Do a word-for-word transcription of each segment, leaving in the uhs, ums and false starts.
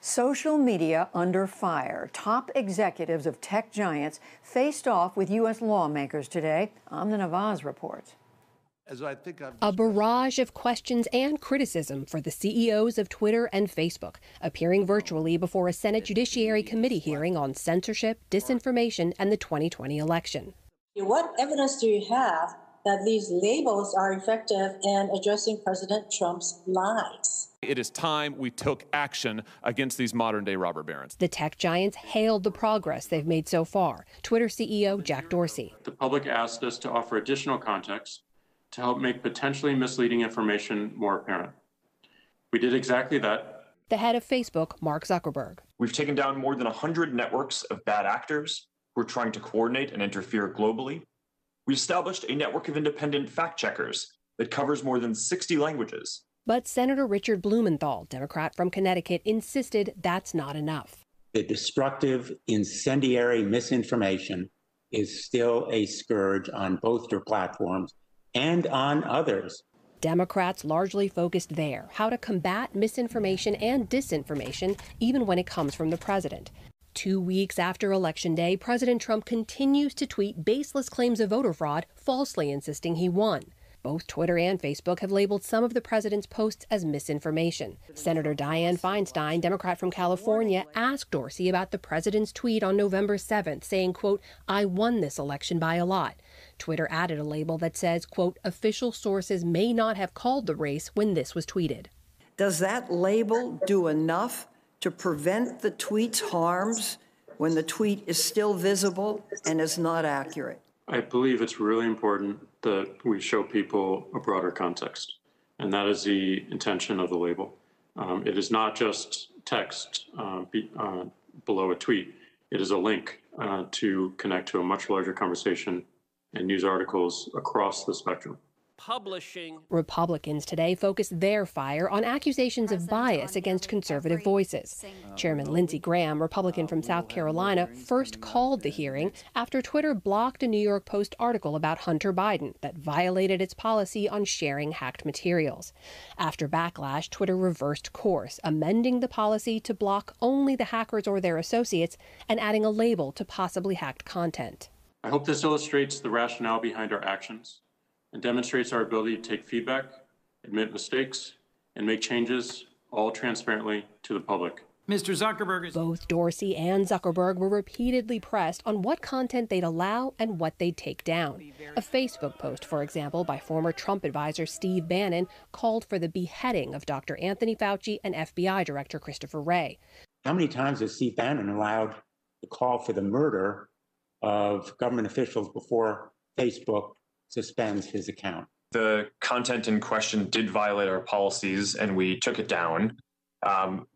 Social media under fire. Top executives of tech giants faced off with U S lawmakers today. Amna Nawaz reports. As I think I've A barrage of questions and criticism for the C E Os of Twitter and Facebook, appearing virtually before a Senate Judiciary Committee hearing on censorship, disinformation, and the twenty twenty election. What evidence do you have that these labels are effective in addressing President Trump's lies? It is time we took action against these modern-day robber barons. The tech giants hailed the progress they've made so far. Twitter C E O Jack Dorsey. The public asked us to offer additional context to help make potentially misleading information more apparent. We did exactly that. The head of Facebook, Mark Zuckerberg. We've taken down more than one hundred networks of bad actors who are trying to coordinate and interfere globally. We established a network of independent fact-checkers that covers more than sixty languages. But Senator Richard Blumenthal, Democrat from Connecticut, insisted that's not enough. The destructive, incendiary misinformation is still a scourge on both your platforms and on others. Democrats largely focused there, how to combat misinformation and disinformation, even when it comes from the president. Two weeks after Election Day, President Trump continues to tweet baseless claims of voter fraud, falsely insisting he won. Both Twitter and Facebook have labeled some of the president's posts as misinformation. Senator Dianne Feinstein, Democrat from California, asked Dorsey about the president's tweet on November seventh, saying, quote, "I won this election by a lot." Twitter added a label that says, quote, "Official sources may not have called the race when this was tweeted." Does that label do enough to prevent the tweet's harms when the tweet is still visible and is not accurate? I believe it's really important that we show people a broader context, and that is the intention of the label. Um, it is not just text uh, be, uh, below a tweet. It is a link uh, to connect to a much larger conversation and news articles across the spectrum. Publishing. Republicans today focused their fire on accusations of bias against conservative voices. Chairman Lindsey Graham, Republican from South Carolina, first called the hearing after Twitter blocked a New York Post article about Hunter Biden that violated its policy on sharing hacked materials. After backlash, Twitter reversed course, amending the policy to block only the hackers or their associates and adding a label to possibly hacked content. I hope this illustrates the rationale behind our actions and demonstrates our ability to take feedback, admit mistakes, and make changes, all transparently to the public. Mister Zuckerberg is... Both Dorsey and Zuckerberg were repeatedly pressed on what content they'd allow and what they'd take down. A Facebook post, for example, by former Trump advisor Steve Bannon called for the beheading of Doctor Anthony Fauci and F B I Director Christopher Wray. How many times has Steve Bannon allowed the call for the murder of government officials before Facebook suspends his account? The content in question did violate our policies, and we took it down. Um,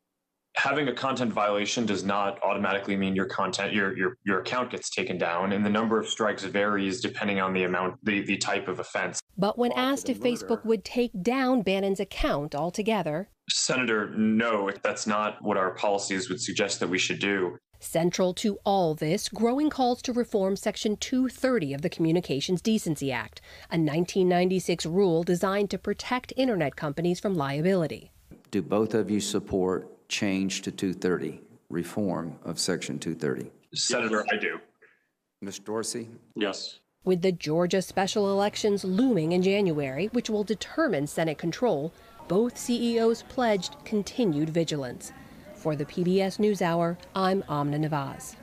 having a content violation does not automatically mean your content, your your your account gets taken down, and the number of strikes varies depending on the amount, the, the type of offense. But when asked if Facebook would take down Bannon's account altogether, Senator, no, that's not what our policies would suggest that we should do. Central to all this, growing calls to reform Section two thirty of the Communications Decency Act, a nineteen ninety-six rule designed to protect Internet companies from liability. Do both of you support change to two thirty, reform of Section two thirty? Senator, I do. Miz Dorsey? Yes. With the Georgia special elections looming in January, which will determine Senate control, both C E Os pledged continued vigilance. For the P B S NewsHour, I'm Amna Nawaz.